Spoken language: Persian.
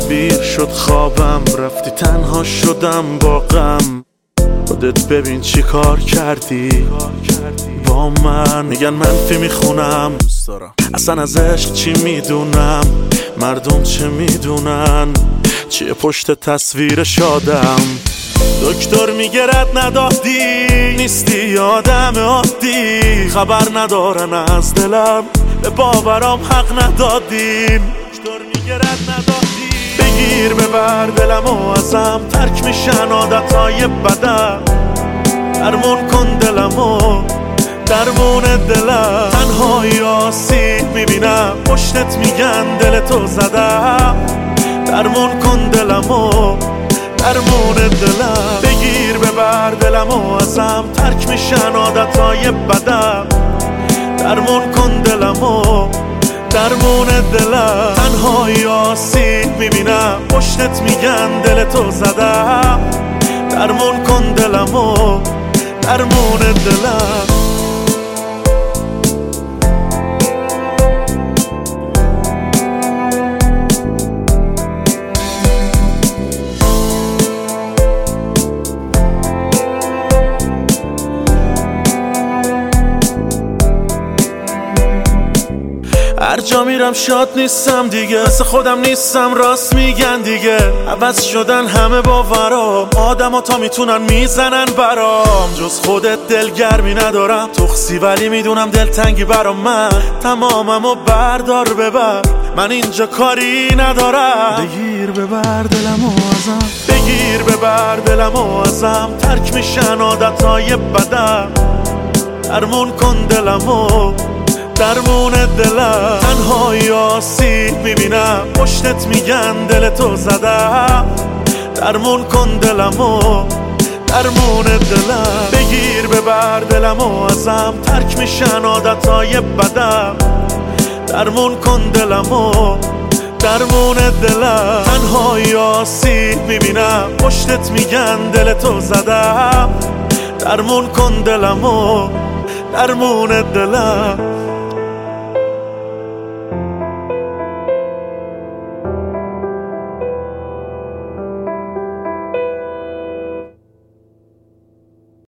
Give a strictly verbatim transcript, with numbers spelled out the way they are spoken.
تعبیر شد خوابم، رفتی تنها شدم با غم. خودت ببین چی کار کردی با من. میگن منفی میخونم، اصلا از عشق چی میدونم، مردم چه میدونن، چیه پشت تصویر شادم. دکتر میگه رد ندادی، نیستی یادم عادی، خبر ندارن از دلم، به باورام حق ندادین. دکتر میگه رد ندادی، بگیر ببر دلم و ازم، ترک میشن عادتهای بدم. درمون کن دلمو، درمون دلم. تنهایی آسیب میبینم، پشتت میگن دلتو زدم. درمون کن دلمو، درمون دلم. بگیر ببر دلمو ازم، ترک میشن عادتهای بدم. درمون کن دلمو، درمون دلم. تنهایی آسیب میبینم، پشتت میگن دلتو زدم. درمون کن دلمو، درمون دلم. هر جا میرم شاد نیستم دیگه، مثل خودم نیستم، راست میگن دیگه. عوض شدن همه باورام، آدم ها تا میتونن میزنن برام. جز خودت دلگرمی ندارم، تخصی ولی میدونم دلتنگی برام. من تمامم و بردار ببر، من اینجا کاری ندارم. بگیر ببر دلمو ازم، بگیر ببر دلمو ازم، ترک میشن عادتهای بدم. درمون کن دلمو، درمون دلم. تنهایی آسیب میبینم، پشتت میگن دلتو زدم. درمون کن دلمو، درمون دلم. بگیر ببر دلمو ازم، ترک میشن عادتهای بدم. درمون کن دلمو، درمون دلم. تنهایی آسیب میبینم، پشتت میگن دلتو زدم. درمون کن دلمو، درمون دلم.